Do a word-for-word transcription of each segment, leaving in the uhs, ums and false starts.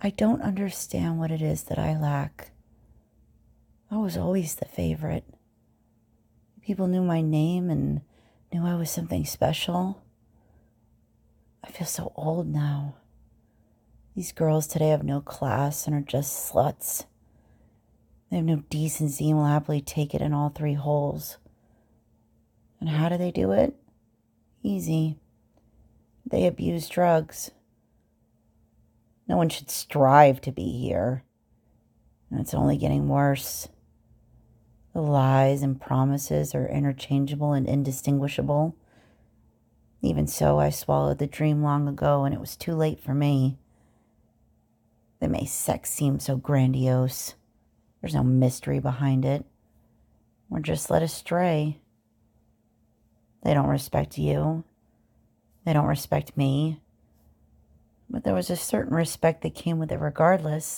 I don't understand what it is that I lack. I was always the favorite. People knew my name and knew I was something special. I feel so old now. These girls today have no class and are just sluts. They have no decency and will happily take it in all three holes. And how do they do it? Easy. They abuse drugs. No one should strive to be here. And it's only getting worse. The lies and promises are interchangeable and indistinguishable. Even so, I swallowed the dream long ago, and it was too late for me. They make sex seem so grandiose. There's no mystery behind it. We're just led astray. They don't respect you. They don't respect me. But there was a certain respect that came with it regardless.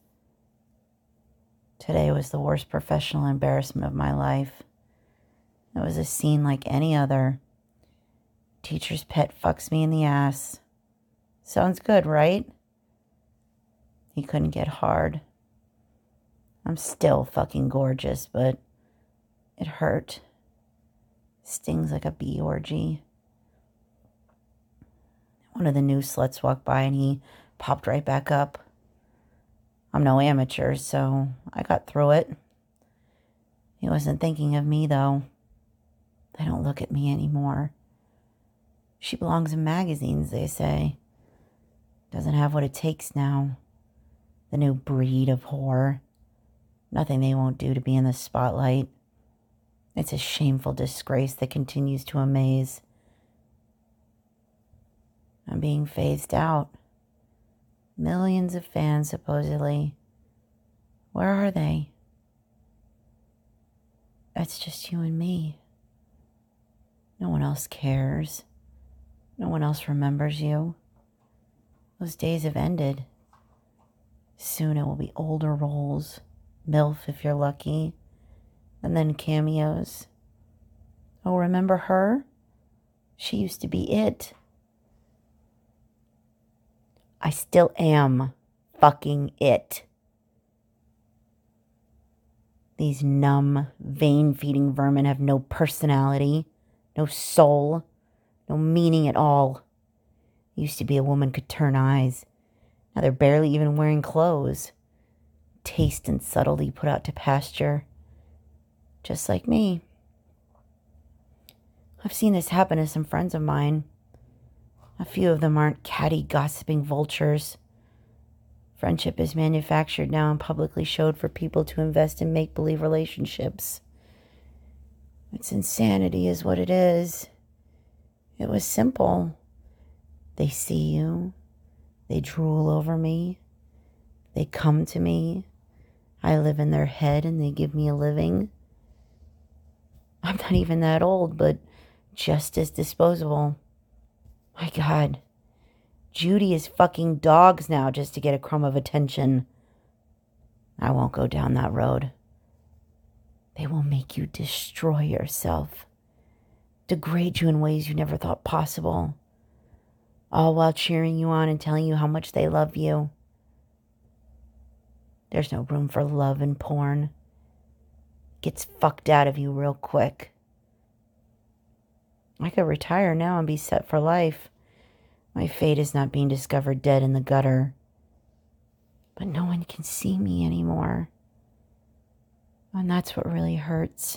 Today was the worst professional embarrassment of my life. It was a scene like any other. Teacher's pet fucks me in the ass. Sounds good, right? He couldn't get hard. I'm still fucking gorgeous, but it hurt. Stings like a bee orgy. One of the new sluts walked by and he popped right back up. I'm no amateur, so I got through it. He wasn't thinking of me, though. They don't look at me anymore. She belongs in magazines, they say. Doesn't have what it takes now. The new breed of whore. Nothing they won't do to be in the spotlight. It's a shameful disgrace that continues to amaze. I'm being phased out. Millions of fans, supposedly. Where are they? It's just you and me. No one else cares. No one else remembers you. Those days have ended. Soon it will be older roles. MILF if you're lucky. And then cameos. Oh, remember her? She used to be it. I still am fucking it. These numb, vein-feeding vermin have no personality, no soul, no meaning at all. Used to be a woman could turn eyes. Now they're barely even wearing clothes. Taste and subtlety put out to pasture. Just like me. I've seen this happen to some friends of mine. A few of them aren't catty, gossiping vultures. Friendship is manufactured now and publicly showed for people to invest in make-believe relationships. It's insanity is what it is. It was simple. They see you. They drool over me. They come to me. I live in their head and they give me a living. I'm not even that old, but just as disposable. My God. Judy is fucking dogs now just to get a crumb of attention. I won't go down that road. They will make you destroy yourself. Degrade you in ways you never thought possible. All while cheering you on and telling you how much they love you. There's no room for love in porn. It gets fucked out of you real quick. I could retire now and be set for life. My fate is not being discovered dead in the gutter. But no one can see me anymore. And that's what really hurts.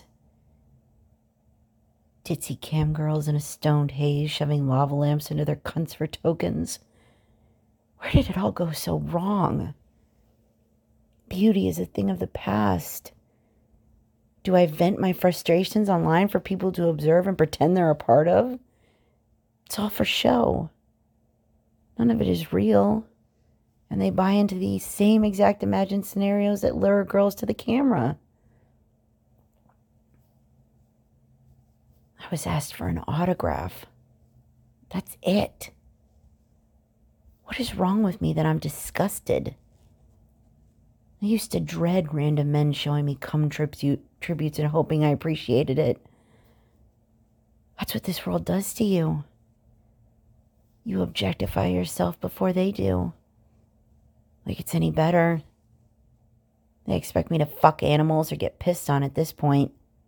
Ditzy cam girls in a stoned haze shoving lava lamps into their cunts for tokens. Where did it all go so wrong? Beauty is a thing of the past. Do I vent my frustrations online for people to observe and pretend they're a part of? It's all for show. None of it is real. And they buy into these same exact imagined scenarios that lure girls to the camera. I was asked for an autograph. That's it. What is wrong with me that I'm disgusted? I used to dread random men showing me cum tribute, tributes and hoping I appreciated it. That's what this world does to you. You objectify yourself before they do. Like it's any better. They expect me to fuck animals or get pissed on at this point.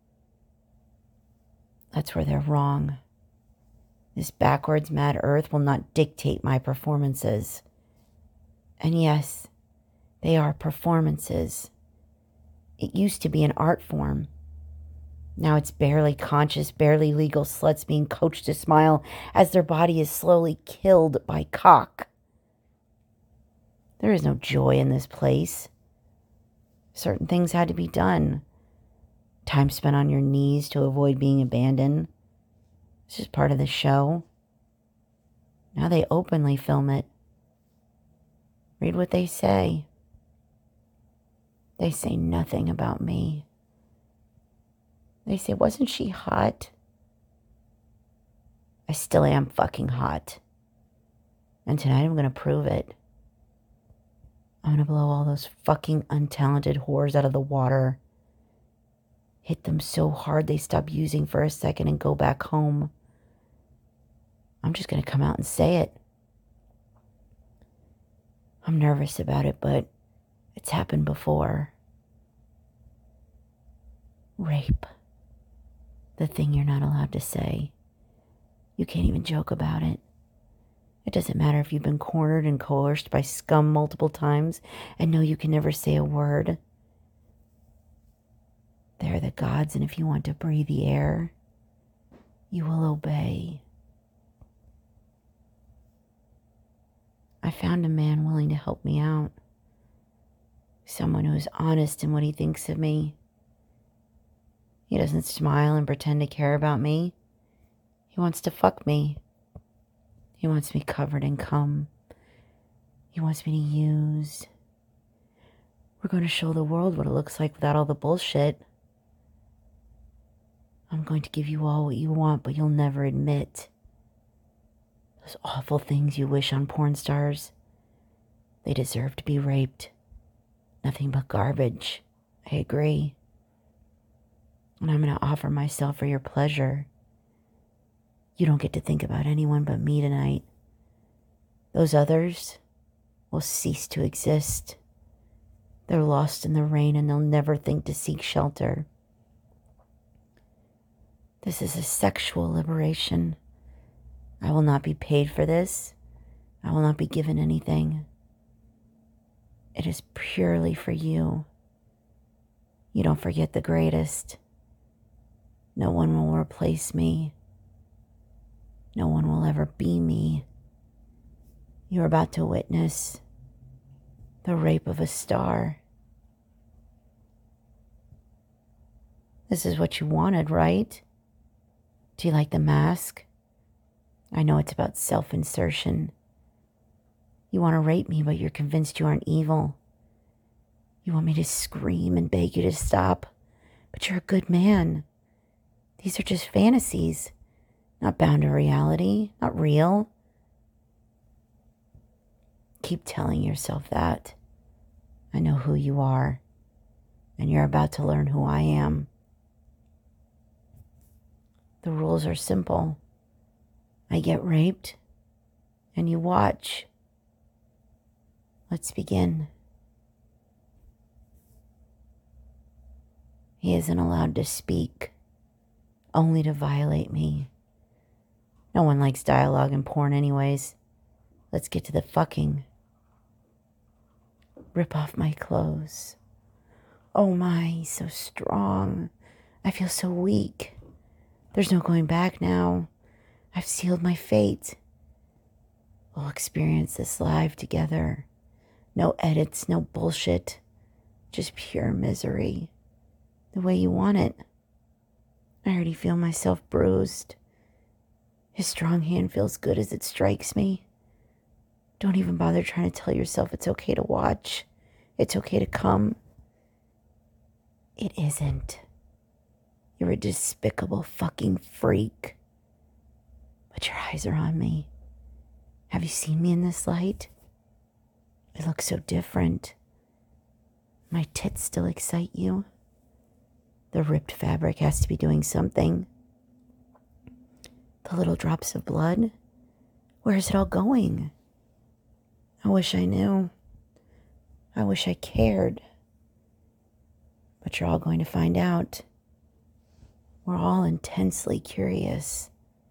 That's where they're wrong. This backwards mad earth will not dictate my performances. And yes, they are performances. It used to be an art form. Now it's barely conscious, barely legal sluts being coached to smile as their body is slowly killed by cock. There is no joy in this place. Certain things had to be done. Time spent on your knees to avoid being abandoned. It's just part of the show. Now they openly film it. Read what they say. They say nothing about me. They say, wasn't she hot? I still am fucking hot. And tonight I'm going to prove it. I'm going to blow all those fucking untalented whores out of the water. Hit them so hard they stop using for a second and go back home. I'm just going to come out and say it. I'm nervous about it, but it's happened before. Rape. The thing you're not allowed to say. You can't even joke about it. It doesn't matter if you've been cornered and coerced by scum multiple times and know you can never say a word. They're the gods, and if you want to breathe the air, you will obey. I found a man willing to help me out. Someone who is honest in what he thinks of me. He doesn't smile and pretend to care about me. He wants to fuck me. He wants me covered in cum. He wants me to use. We're going to show the world what it looks like without all the bullshit. I'm going to give you all what you want, but you'll never admit. Those awful things you wish on porn stars. They deserve to be raped. Nothing but garbage. I agree. And I'm going to offer myself for your pleasure. You don't get to think about anyone but me tonight. Those others will cease to exist. They're lost in the rain and they'll never think to seek shelter. This is a sexual liberation. I will not be paid for this. I will not be given anything. It is purely for you. You don't forget the greatest. No one will replace me. No one will ever be me. You're about to witness the rape of a star. This is what you wanted, right? Do you like the mask? I know it's about self-insertion. You want to rape me, but you're convinced you aren't evil. You want me to scream and beg you to stop, but you're a good man. These are just fantasies. Not bound to reality, not real. Keep telling yourself that. I know who you are, and you're about to learn who I am. The rules are simple. I get raped, and you watch. Let's begin. He isn't allowed to speak, only to violate me. No one likes dialogue in porn anyways. Let's get to the fucking. Rip off my clothes. Oh my, he's so strong. I feel so weak. There's no going back now. I've sealed my fate. We'll experience this live together. No edits, no bullshit. Just pure misery. The way you want it. I already feel myself bruised. His strong hand feels good as it strikes me. Don't even bother trying to tell yourself it's okay to watch. It's okay to come. It isn't. You're a despicable fucking freak. But your eyes are on me. Have you seen me in this light? I look so different. My tits still excite you. The ripped fabric has to be doing something. The little drops of blood? Where is it all going? I wish I knew. I wish I cared. But you're all going to find out. We're all intensely curious.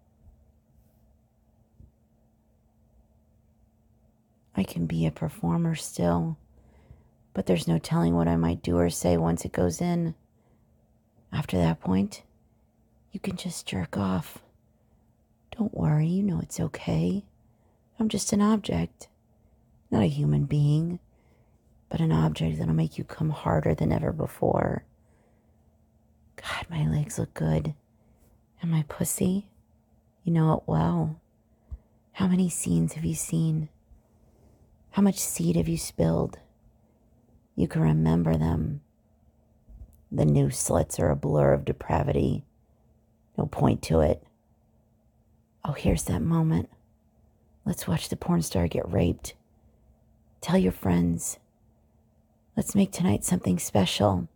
I can be a performer still, but there's no telling what I might do or say once it goes in. After that point, you can just jerk off. Don't worry, you know it's okay. I'm just an object. Not a human being, but an object that'll make you come harder than ever before. God, my legs look good. And my pussy, you know it well. How many scenes have you seen? How much seed have you spilled? You can remember them. The new slits are a blur of depravity. No point to it. Oh, here's that moment. Let's watch the porn star get raped. Tell your friends. Let's make tonight something special.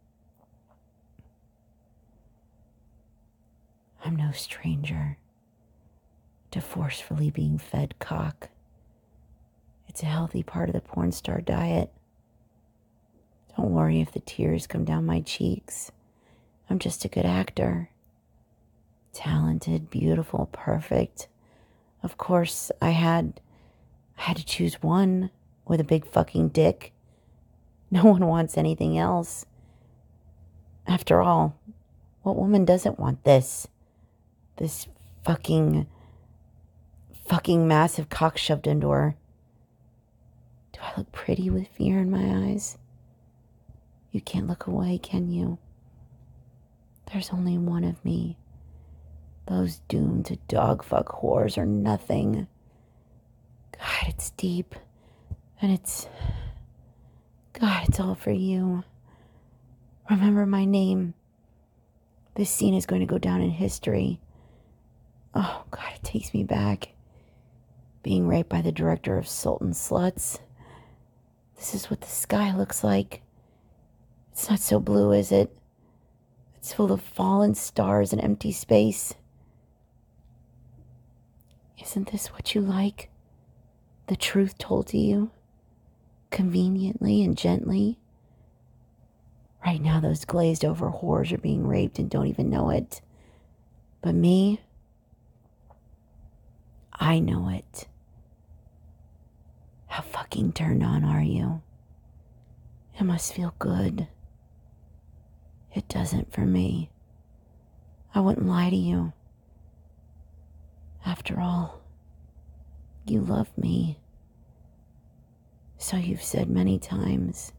I'm no stranger to forcefully being fed cock. It's a healthy part of the porn star diet. Don't worry if the tears come down my cheeks. I'm just a good actor. Talented, beautiful, perfect. Of course, I had, I had to choose one with a big fucking dick. No one wants anything else. After all, what woman doesn't want this? This fucking, fucking massive cock shoved into her. Do I look pretty with fear in my eyes? You can't look away, can you? There's only one of me. Those doomed to dogfuck whores are nothing. God, it's deep. And it's... God, it's all for you. Remember my name. This scene is going to go down in history. Oh, God, it takes me back. Being raped by the director of Sultan Sluts. This is what the sky looks like. It's not so blue, is it? It's full of fallen stars and empty space. Isn't this what you like? The truth told to you? Conveniently and gently? Right now, those glazed over whores are being raped and don't even know it. But me, I know it. How fucking turned on are you? It must feel good. It doesn't for me. I wouldn't lie to you. After all, you love me. So you've said many times.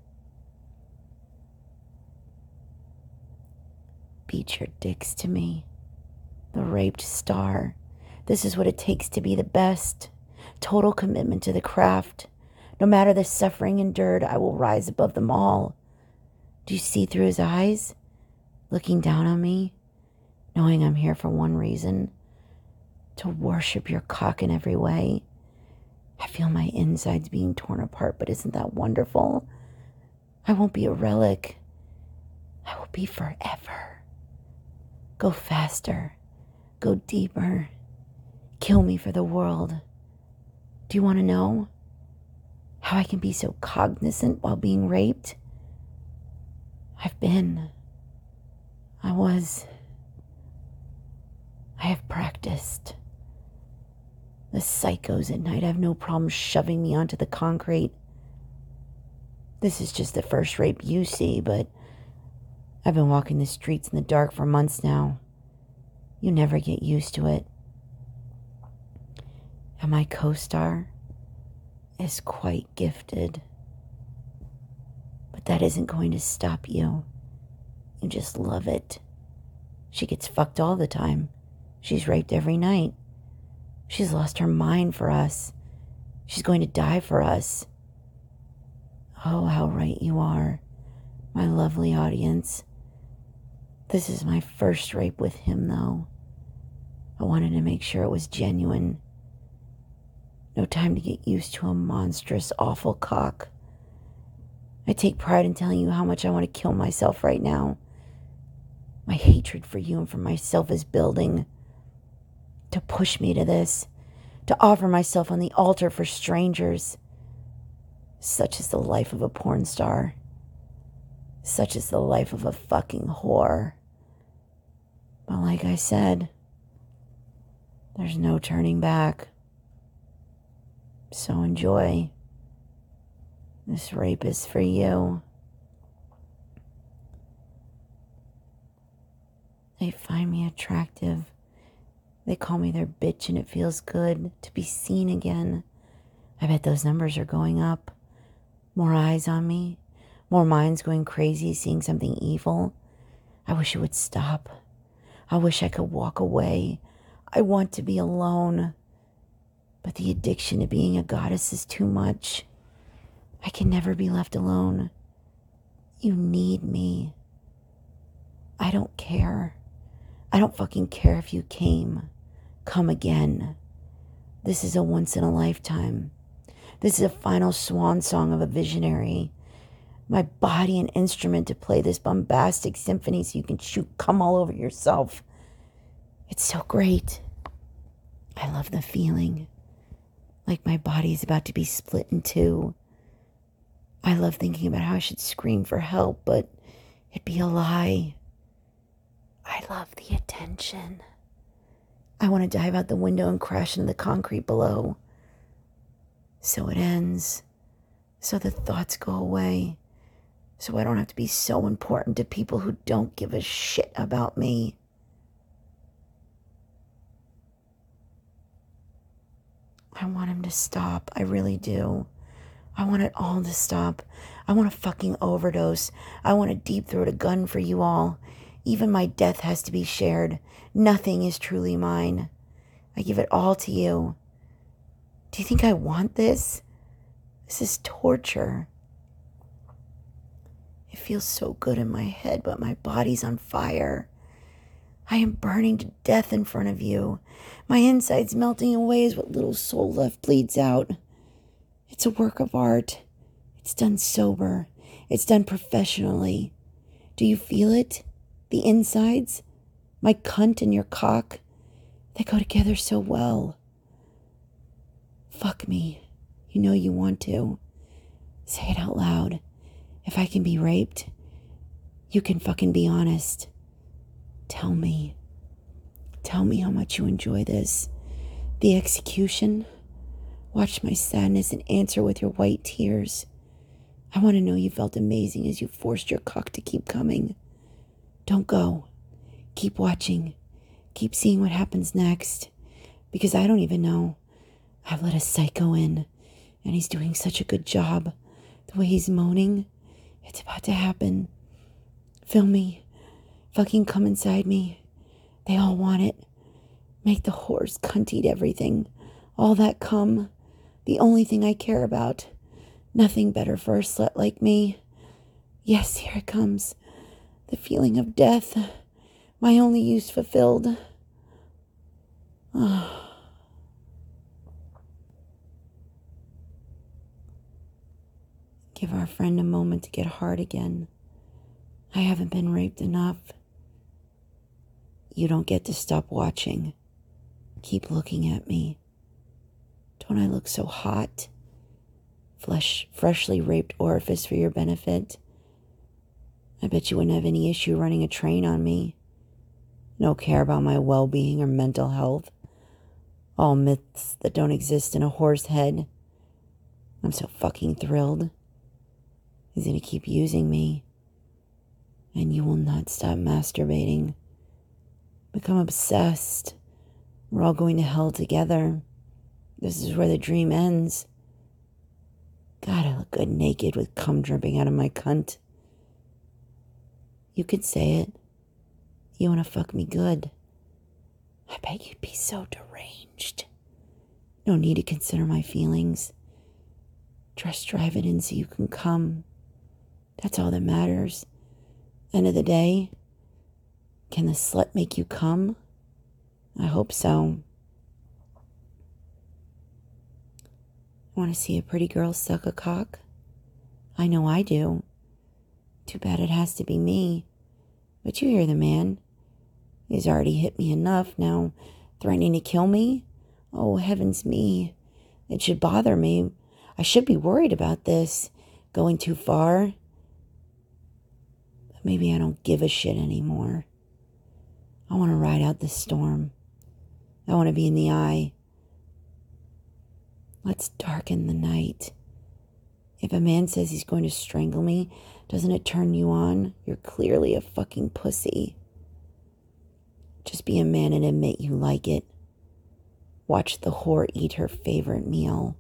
Beat your dicks to me. The raped star. This is what it takes to be the best. Total commitment to the craft. No matter the suffering endured, I will rise above them all. Do you see through his eyes? Looking down on me? Knowing I'm here for one reason. To worship your cock in every way. I feel my insides being torn apart, but isn't that wonderful? I won't be a relic. I will be forever. Go faster. Go deeper. Kill me for the world. Do you want to know how I can be so cognizant while being raped? I've been. I was. I have practiced. The psychos at night have no problem shoving me onto the concrete. This is just the first rape you see, but I've been walking the streets in the dark for months now. You never get used to it. And my co-star is quite gifted. But that isn't going to stop you. You just love it. She gets fucked all the time. She's raped every night. She's lost her mind for us. She's going to die for us. Oh, how right you are, my lovely audience. This is my first rape with him, though. I wanted to make sure it was genuine. No time to get used to a monstrous, awful cock. I take pride in telling you how much I want to kill myself right now. My hatred for you and for myself is building. To push me to this. To offer myself on the altar for strangers. Such is the life of a porn star. Such is the life of a fucking whore. But like I said, there's no turning back. So enjoy. This rape is for you. They find me attractive. They call me their bitch, and it feels good to be seen again. I bet those numbers are going up. More eyes on me. More minds going crazy, seeing something evil. I wish it would stop. I wish I could walk away. I want to be alone. But the addiction to being a goddess is too much. I can never be left alone. You need me. I don't care. I don't fucking care if you came. Come again. This is a once in a lifetime. This is a final swan song of a visionary. My body an instrument to play this bombastic symphony so you can shoot cum all over yourself. It's so great. I love the feeling. Like my body is about to be split in two. I love thinking about how I should scream for help, but it'd be a lie. I love the attention. I want to dive out the window and crash into the concrete below. So it ends. So the thoughts go away. So I don't have to be so important to people who don't give a shit about me. I want him to stop. I really do. I want it all to stop. I want a fucking overdose. I want to deep throat a gun for you all. Even my death has to be shared. Nothing is truly mine. I give it all to you. Do you think I want this? This is torture. It feels so good in my head, but my body's on fire. I am burning to death in front of you. My insides melting away as what little soul left bleeds out. It's a work of art. It's done sober. It's done professionally. Do you feel it? The insides? My cunt and your cock? They go together so well. Fuck me. You know you want to. Say it out loud. If I can be raped, you can fucking be honest. Tell me. Tell me how much you enjoy this. The execution. Watch my sadness and answer with your white tears. I want to know you felt amazing as you forced your cock to keep coming. Don't go. Keep watching. Keep seeing what happens next. Because I don't even know. I've let a psycho in, and he's doing such a good job. The way he's moaning, it's about to happen. Feel me. Fucking come inside me. They all want it. Make the whores cunt eat everything. All that cum. The only thing I care about. Nothing better for a slut like me. Yes, here it comes. The feeling of death. My only use fulfilled. Oh. Give our friend a moment to get hard again. I haven't been raped enough. You don't get to stop watching. Keep looking at me. Don't I look so hot? Flesh, freshly raped orifice for your benefit. I bet you wouldn't have any issue running a train on me. No care about my well-being or mental health. All myths that don't exist in a whore's head. I'm so fucking thrilled. He's gonna keep using me. And you will not stop masturbating. Become obsessed. We're all going to hell together. This is where the dream ends. God, I look good naked with cum dripping out of my cunt. You could say it. You want to fuck me good. I bet you'd be so deranged. No need to consider my feelings. Just drive it in so you can come. That's all that matters. End of the day, can the slut make you come? I hope so. Want to see a pretty girl suck a cock? I know I do. Too bad it has to be me. But you hear the man. He's already hit me enough, now threatening to kill me? Oh, heavens me. It should bother me. I should be worried about this going too far. But maybe I don't give a shit anymore. I want to ride out the storm. I want to be in the eye. Let's darken the night. If a man says he's going to strangle me, doesn't it turn you on? You're clearly a fucking pussy. Just be a man and admit you like it. Watch the whore eat her favorite meal.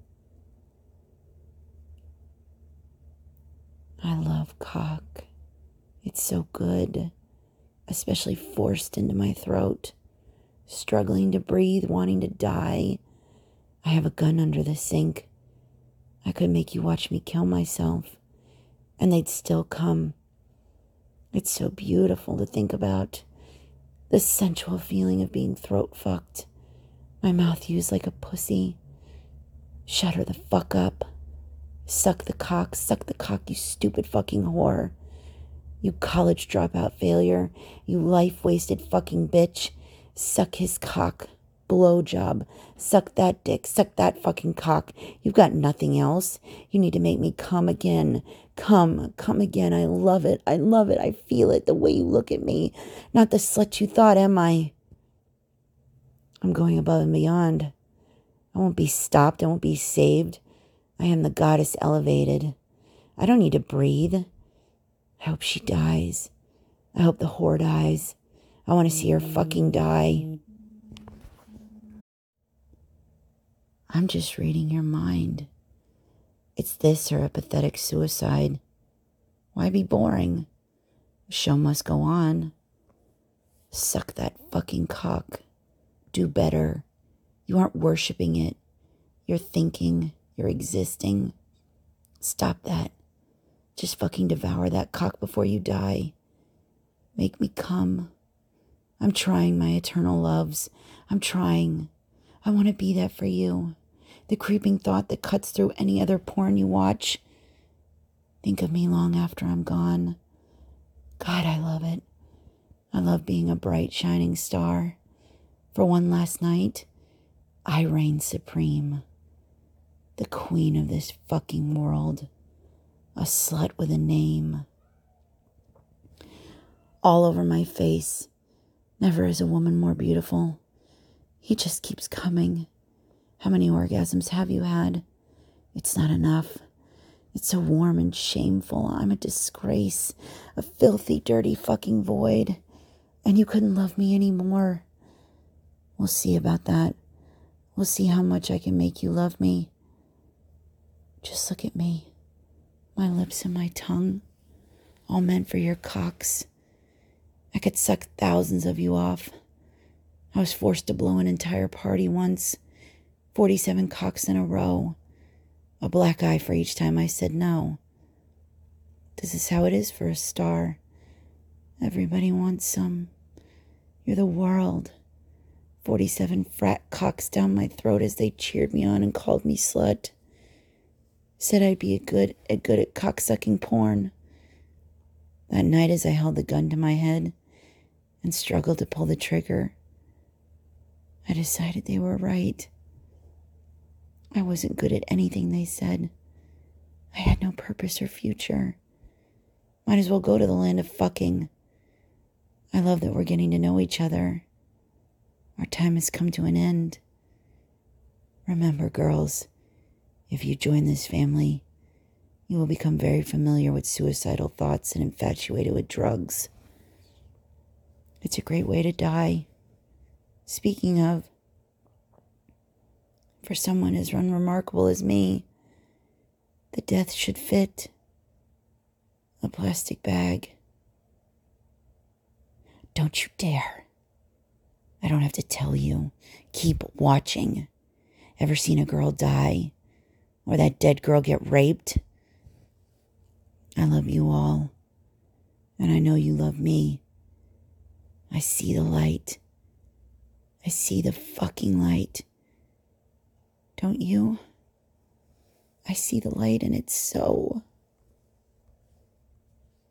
I love cock. It's so good, especially forced into my throat. Struggling to breathe, wanting to die. I have a gun under the sink. I could make you watch me kill myself, and they'd still come. It's so beautiful to think about. The sensual feeling of being throat fucked. My mouth used like a pussy. Shut her the fuck up. Suck the cock, suck the cock, you stupid fucking whore. You college dropout failure. You life-wasted fucking bitch. Suck his cock. Blowjob. Suck that dick. Suck that fucking cock. You've got nothing else. You need to make me come again. Come. Come again. I love it. I love it. I feel it. The way you look at me. Not the slut you thought, am I? I'm going above and beyond. I won't be stopped. I won't be saved. I am the goddess elevated. I don't need to breathe. I hope she dies. I hope the whore dies. I want to see her fucking die. I'm just reading your mind. It's this or a pathetic suicide. Why be boring? The show must go on. Suck that fucking cock. Do better. You aren't worshiping it. You're thinking. You're existing. Stop that. Just fucking devour that cock before you die. Make me come. I'm trying, my eternal loves. I'm trying. I want to be that for you. The creeping thought that cuts through any other porn you watch. Think of me long after I'm gone. God, I love it. I love being a bright, shining star. For one last night, I reign supreme. The queen of this fucking world. A slut with a name. All over my face. Never is a woman more beautiful. He just keeps coming. How many orgasms have you had? It's not enough. It's so warm and shameful. I'm a disgrace. A filthy, dirty fucking void. And you couldn't love me anymore. We'll see about that. We'll see how much I can make you love me. Just look at me. My lips and my tongue. All meant for your cocks. I could suck thousands of you off. I was forced to blow an entire party once. Forty-seven cocks in a row. A black eye for each time I said no. This is how it is for a star. Everybody wants some. You're the world. Forty-seven frat cocks down my throat as they cheered me on and called me slut. Said I'd be a good, a good at cocksucking porn. That night as I held the gun to my head and struggled to pull the trigger, I decided they were right. I wasn't good at anything they said. I had no purpose or future. Might as well go to the land of fucking. I love that we're getting to know each other. Our time has come to an end. Remember, girls, if you join this family, you will become very familiar with suicidal thoughts and infatuated with drugs. It's a great way to die. Speaking of, for someone as unremarkable as me, the death should fit a plastic bag. Don't you dare. I don't have to tell you. Keep watching. Ever seen a girl die? Or that dead girl get raped? I love you all. And I know you love me. I see the light. I see the fucking light. Don't you? I see the light and it's so